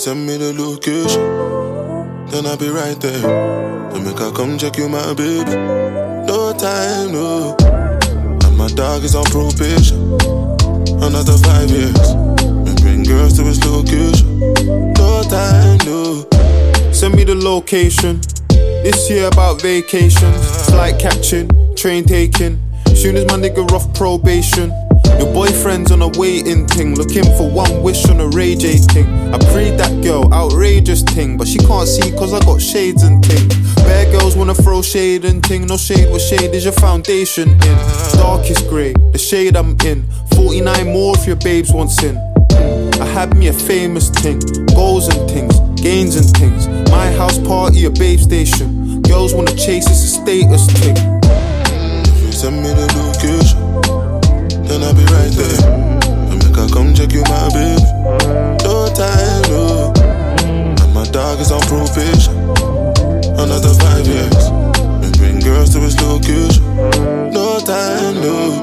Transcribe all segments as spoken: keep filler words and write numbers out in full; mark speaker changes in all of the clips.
Speaker 1: send me the location, then I'll be right there. To make her come check you, my baby. No time, no. And my dog is on probation. Another five years. We bring girls to his location. No time, no.
Speaker 2: Send me the location. This year about vacations. Flight catching, train taking. Soon as my nigga off probation. Your boyfriend's on a waiting thing, looking for one wish on a Ray J thing. I prayed that girl, outrageous thing, but she can't see cause I got shades and ting. Bare girls wanna throw shade and ting. No shade, what shade is your foundation in? Darkest grey, the shade I'm in. Forty-nine more if your babes wants in. I had me a famous ting, goals and things, gains and things. My house party, a babe station. Girls wanna chase, it's a status thing.
Speaker 1: If you send me the location, then I'll be right there. And make her come check you, my baby. No time, no. And my dog is on probation. Another five years. We bring girls to his location. No time, no.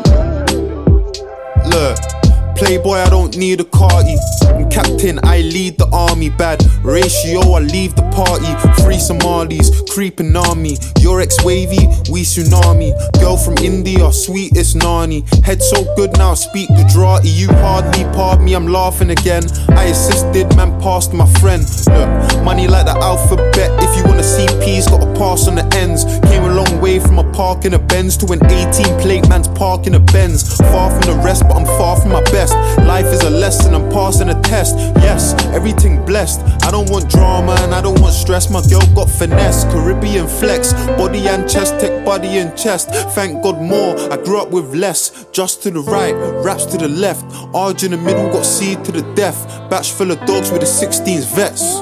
Speaker 2: Look, playboy, I don't need a carty. I'm captain, I lead the army. Bad ratio, I leave the party. Free Somalis, creeping army. Your ex-wavy, we tsunami. Girl from India, sweetest nani. Head so good now, I speak Gujarati. You hardly pardon me, I'm laughing again. I assisted, man passed my friend. Look, money like the alphabet. If you wanna see P's, gotta pass on the ends. Came a long way from a park in a Benz to an eighteen plate man's park in a Benz. Far from the rest, but I'm far from my best. Life is a lesson, I'm passing a test. Yes, everything blessed. I don't want drama and I don't want stress. My girl got finesse, Caribbean flex. Body and chest, tech body and chest. Thank God more, I grew up with less. Just to the right, raps to the left. Arj in the middle, got C to the death. Batch full of dogs with the sixteens vets.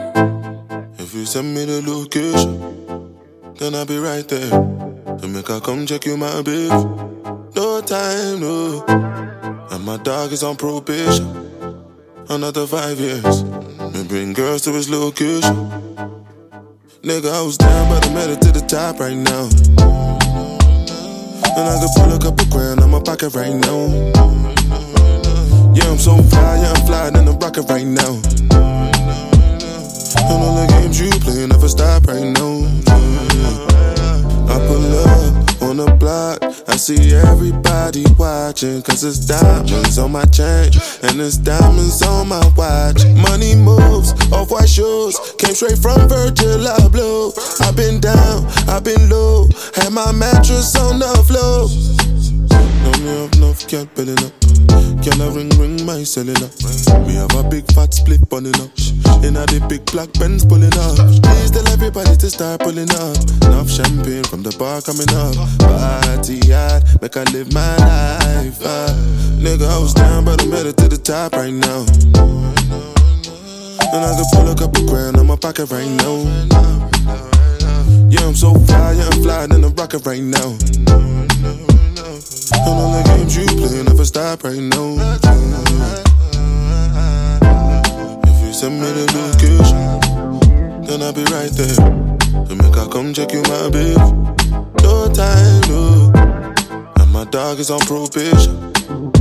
Speaker 1: If you send me the location, then I'll be right there. To make her come check you, my baby. No time, no. And my dog is on probation. Another five years. We bring girls to his location. Nigga, I was down, but I made it to the top right now. And I could pull a couple grand on my pocket right now. Yeah, I'm so fly, yeah, I'm flying in the rocket right now. And all the games you play never stop right now. I pull up on the block, I see everybody watching. Cause it's diamonds on my chain and it's diamonds on my watch. Money moves, off-white shoes, came straight from Virgil Abloh. I've been down, I've been low, had my mattress on the floor. Know me up enough, can't building up. Can I ring, ring my cellular? We have a big fat split bunning up. In a the big black Benz pulling up. Please tell everybody to start pulling up. Enough champagne from the bar coming up. Party hard, make I live my life. Uh. Nigga, I was down, but I made it to the top right now. And I could pull a couple grand on my pocket right now. Yeah, I'm so fly, yeah, I'm flying in the rocket right now. And all the games you play never stop right now. If you send me the location, then I'll be right there. To make her come check you, my baby. No time, no. And my dog is on probation.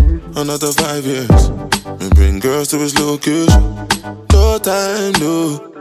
Speaker 1: Another five years. We bring girls to his location. No time, no.